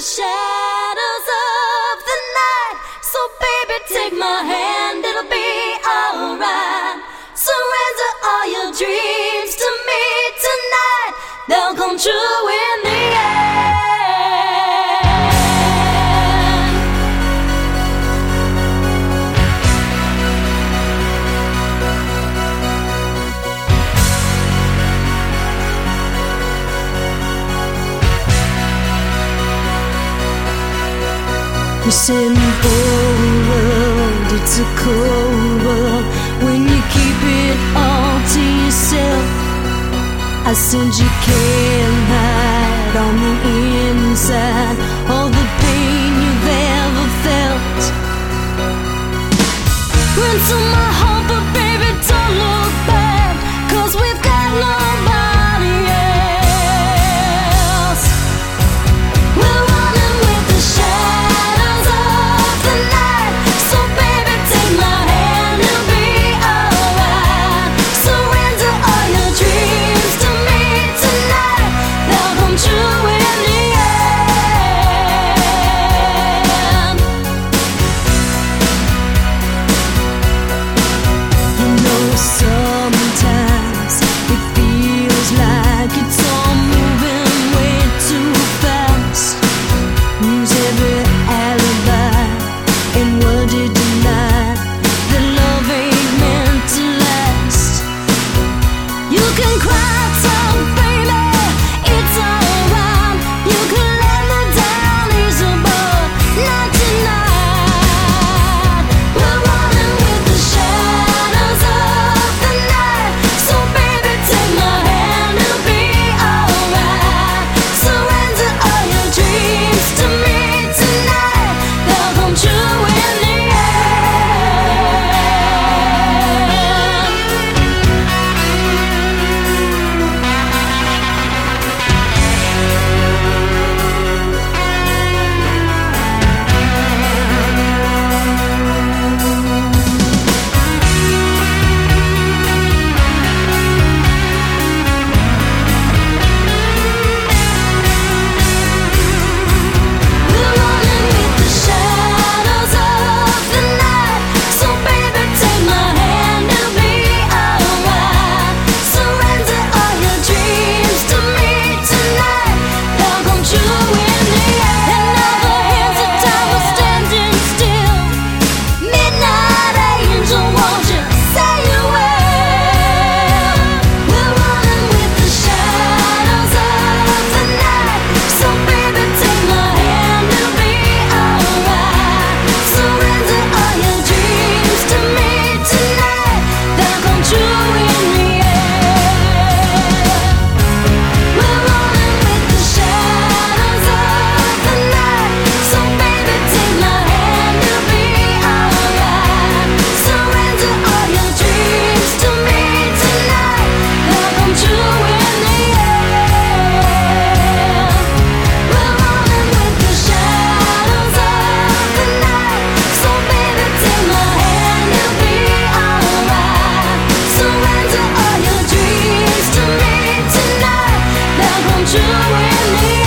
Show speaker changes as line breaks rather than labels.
shadows of the night. So baby, take my hand, it'll be alright. Surrender all your dreams to me tonight. They'll come true in the end.
You said in the whole world, it's a cold world when you keep it all to yourself. I said you can't hide on the inside all the pain you've ever felt. Run to my heart, but baby, don't look back, 'cause we've got nobody else. We're running with the shadows of the night. So baby, take my hand, it'll be alright. Surrender all your dreams to me tonight. They'll come true in the end. You know, sometimes it feels like it's all moving way too fast. Use every alibi and word you deny that love ain't meant to last. You can cry some, baby, it's alright. You can let me down easy, but not tonight. We're running with the shadows of the night. So baby, take my hand, it'll be alright. Surrender all your dreams to me tonight. They'll come true in the end. We're running with the shadows of the night. So baby, take my hand, it'll be alright. Surrender all your dreams to me tonight. They'll come true in the end. And all the hands of time are standing still. Midnight angel, won't you say you will? We're running with the shadows of the night. So baby, take my hand, it'll be alright. Surrender all your dreams to me tonight. They'll come true in the end. We're running with the shadows of the night. So baby, take my hand, it'll be alright. Surrender all your dreams to me tonight. They'll come true in the end. We're running with the shadows of the night. So baby, take my hand, it'll be alright. Surrender all your dreams to me tonight. They'll come true in the end.